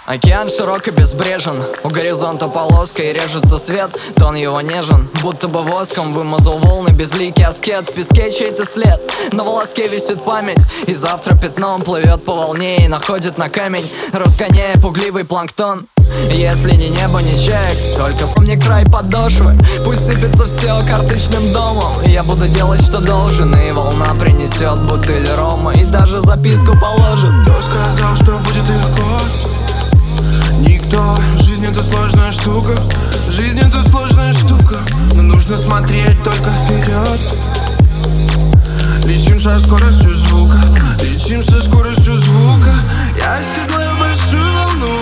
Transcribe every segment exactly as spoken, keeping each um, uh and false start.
Океан широк и безбрежен, у горизонта полоска и режется свет. Тон его нежен, будто бы воском вымазал волны безликий аскет. В песке чей-то след, на волоске висит память, и завтра пятном плывет по волне и находит на камень, разгоняя пугливый планктон. Если ни небо, ни чаек, только сон мне край подошвы. Пусть сыпется все карточным домом, я буду делать, что должен, и волна принесет бутыль рома и даже записку положит. Кто сказал, что будет легко? Никто. Жизнь это сложная штука, жизнь это сложная штука, но нужно смотреть только вперед. Летим со скоростью звука, летим со скоростью звука. Я оседлаю большую волну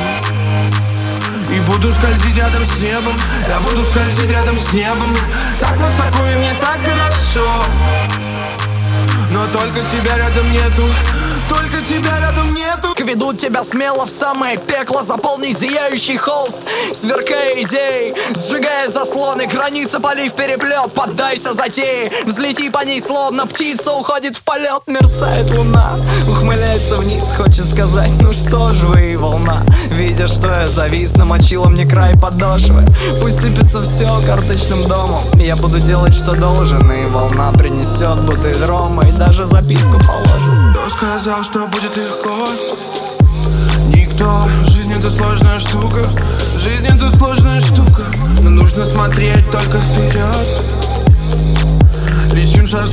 и буду скользить рядом с небом. Я буду скользить рядом с небом. Так высоко и мне так хорошо, но только тебя рядом нету, только тебя рядом нету. Ведут тебя смело в самое пекло, заполни зияющий холст, сверкая идеей, сжигая заслоны, границы поли в переплет. Поддайся затее, взлети по ней, словно птица уходит в полет. Мерцает луна, ухмыляется вниз, хочет сказать: ну что ж вы, волна. Видя, что я завис, намочила мне край подошвы. Пусть сыпется все карточным домом, я буду делать, что должен, и волна принесет бутыль рома и даже записку положит. Кто сказал, что будет легко? Никто. Жизнь это сложная штука, жизнь это сложная штука, но нужно смотреть только вперед. Летим со